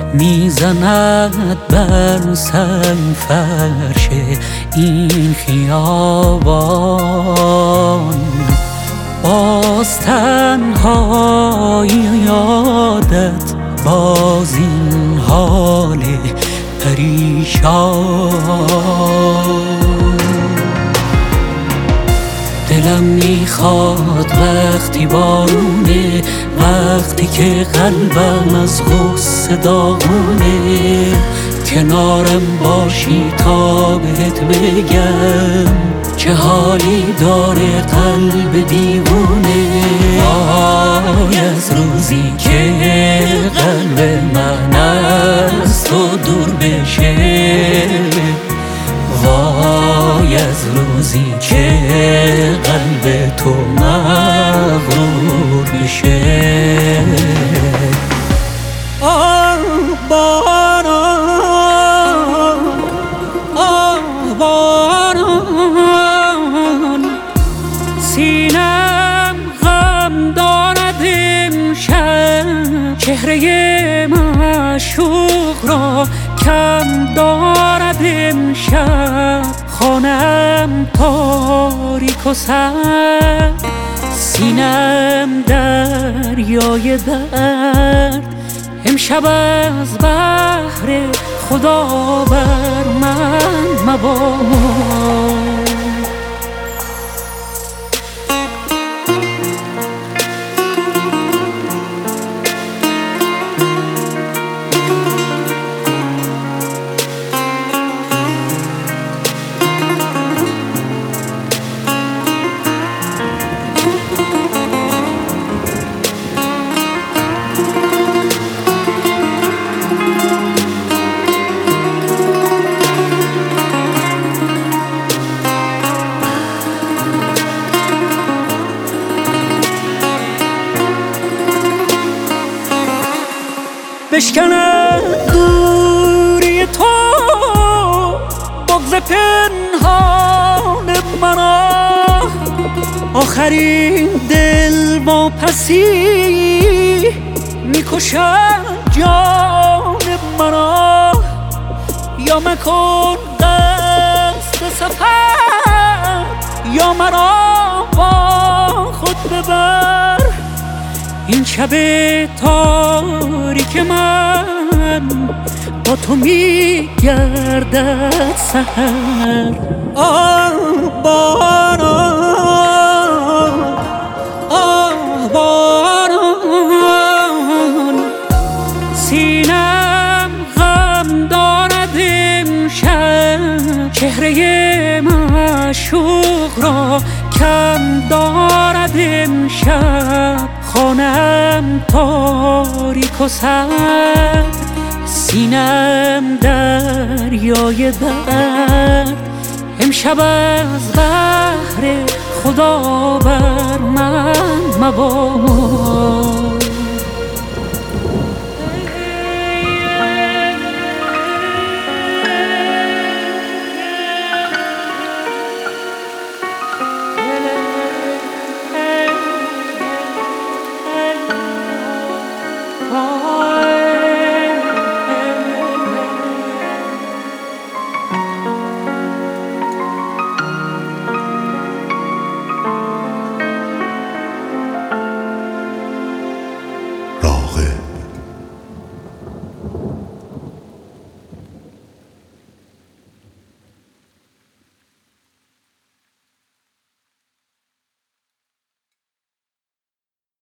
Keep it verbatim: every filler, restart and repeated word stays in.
میزند بر سنگ فرش این خیابان. باز تنهایی یادت باز این حال پریشان. دلم میخواد وقتی بارونه، وقتی که قلبم از غصه داغونه، کنارم باشی تا بهت بگم چه حالی داره قلب دیوونه. وای از روزی که قلب من از تو دور بشه، وای از روزی که قلب تو مغرور بشه. آه باران، آه باران، سینم غم دارد امشب، چهره معشوق را کم دارد امشب. خانم تاریک و سرد، سینم دریای درد، امشب از بحر خدا بر من مباد. بشکند دوری تو بغض پنهان مرا، آخرین دل واپسی میکشد جان مرا. یا مکن قصد سفر، یا مرا با خود ببر. این شب تاریک من با تو میگردد سحر. آه باران، آه باران، سینم غم دارد امشب، چهره معشوق را کم دارد امشب. خانم تاریک و سرد، سینم دریای درد، امشب از بحر خدا بر من مباد. Oh